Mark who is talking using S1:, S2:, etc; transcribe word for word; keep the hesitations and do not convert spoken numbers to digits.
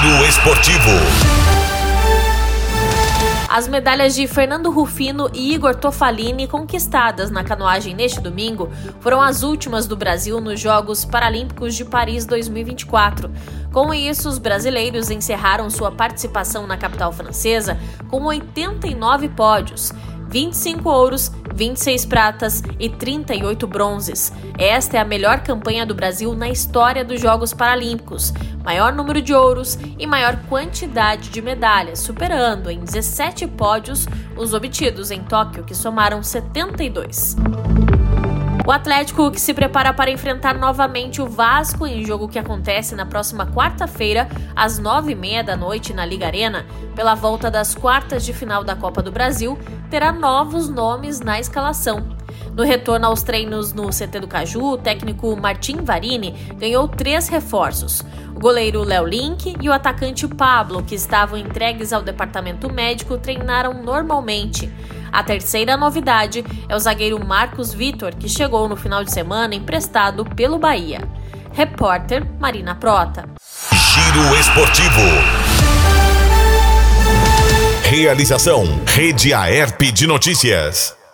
S1: Giro Esportivo.
S2: As medalhas de Fernando Rufino e Igor Tofalini conquistadas na canoagem neste domingo foram as últimas do Brasil nos Jogos Paralímpicos de Paris dois mil e vinte e quatro. Com isso, os brasileiros encerraram sua participação na capital francesa com oitenta e nove pódios, vinte e cinco ouros, vinte e seis pratas e trinta e oito bronzes. Esta é a melhor campanha do Brasil na história dos Jogos Paralímpicos, maior número de ouros e maior quantidade de medalhas, superando em dezessete pódios os obtidos em Tóquio, que somaram setenta e dois. O Atlético, que se prepara para enfrentar novamente o Vasco em jogo que acontece na próxima quarta-feira, às nove e meia da noite na Liga Arena, pela volta das quartas de final da Copa do Brasil, terá novos nomes na escalação. No retorno aos treinos no C T do Caju, o técnico Martim Varini ganhou três reforços: o goleiro Léo Link e o atacante Pablo, que estavam entregues ao departamento médico, treinaram normalmente. A terceira novidade é o zagueiro Marcos Vitor, que chegou no final de semana emprestado pelo Bahia. Repórter Marina Prota.
S1: Giro Esportivo. Realização Rede Aerp de Notícias.